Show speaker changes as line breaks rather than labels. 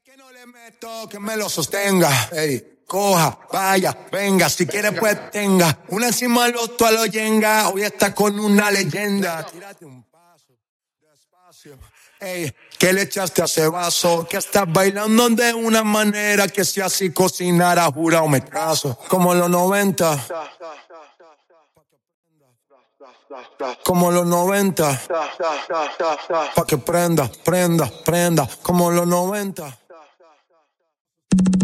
Que no le meto, que me lo sostenga. Ey, coja, vaya, venga, si quiere pues tenga. Una encima del otro a lo yenga. Hoy está con una leyenda. Tírate un paso, despacio. Ey, ¿qué le echaste a ese vaso? Que estás bailando de una manera que si así cocinara, jurado me caso. Como en los 90. Como los 90. Pa' que prenda, prenda, prenda. Como los 90.